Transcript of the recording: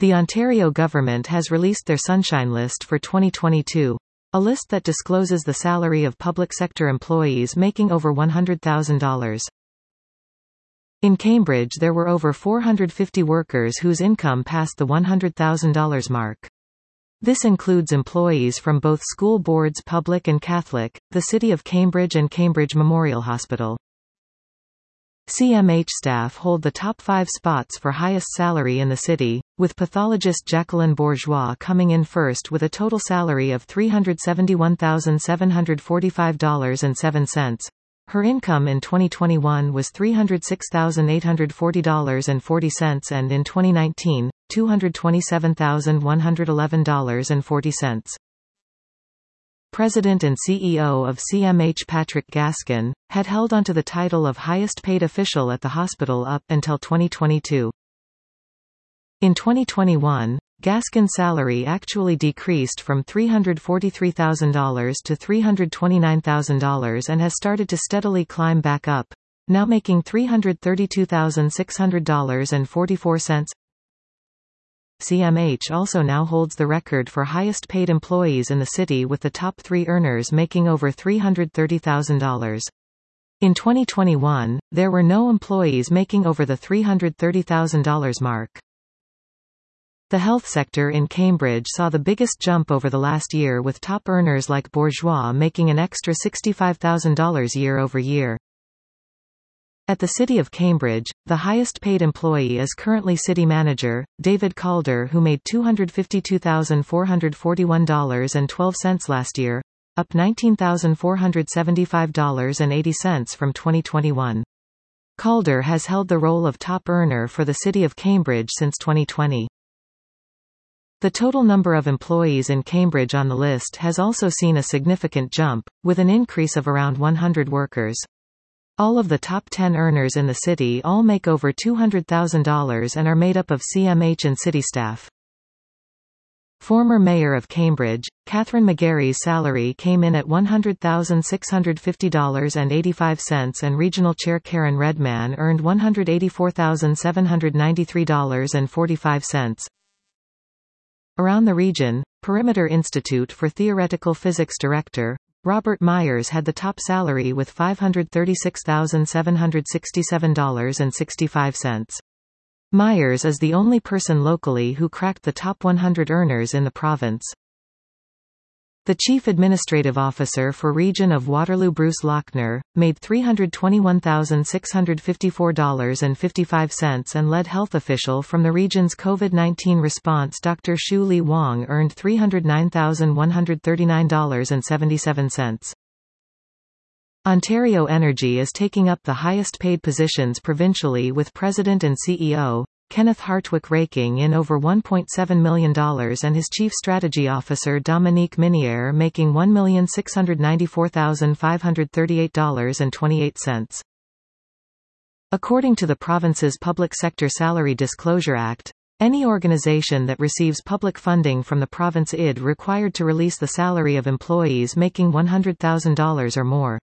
The Ontario government has released their Sunshine List for 2022, a list that discloses the salary of public sector employees making over $100,000. In Cambridge there were over 450 workers whose income passed the $100,000 mark. This includes employees from both school boards public and Catholic, the City of Cambridge and Cambridge Memorial Hospital. CMH staff hold the top 5 spots for highest salary in the city, with pathologist Jacqueline Bourgeois coming in first with a total salary of $371,745.07. Her income in 2021 was $306,840.40 and in 2019, $227,111.40. President and CEO of CMH Patrick Gaskin, had held onto the title of highest paid official at the hospital up until 2022. In 2021, Gaskin's salary actually decreased from $343,000 to $329,000 and has started to steadily climb back up, now making $332,600.44. CMH also now holds the record for highest paid employees in the city, with the top 3 earners making over $330,000. In 2021, there were no employees making over the $330,000 mark. The health sector in Cambridge saw the biggest jump over the last year, with top earners like Bourgeois making an extra $65,000 year-over-year. At the City of Cambridge, the highest paid employee is currently City Manager, David Calder, who made $252,441.12 last year, up $19,475.80 from 2021. Calder has held the role of top earner for the City of Cambridge since 2020. The total number of employees in Cambridge on the list has also seen a significant jump, with an increase of around 100 workers. All of the top 10 earners in the city all make over $200,000 and are made up of CMH and city staff. Former Mayor of Cambridge, Catherine McGarry's salary came in at $100,650.85 and Regional Chair Karen Redman earned $184,793.45. Around the region, Perimeter Institute for Theoretical Physics Director, Robert Myers had the top salary with $536,767.65. Myers is the only person locally who cracked the top 100 earners in the province. The Chief Administrative Officer for Region of Waterloo, Bruce Lochner, made $321,654.55 and lead health official from the region's COVID-19 response Dr. Shu Li Wang earned $309,139.77. Ontario Energy is taking up the highest paid positions provincially, with President and CEO, Kenneth Hartwick raking in over $1.7 million and his Chief Strategy Officer Dominique Minière making $1,694,538.28. According to the province's Public Sector Salary Disclosure Act, any organization that receives public funding from the province is required to release the salary of employees making $100,000 or more.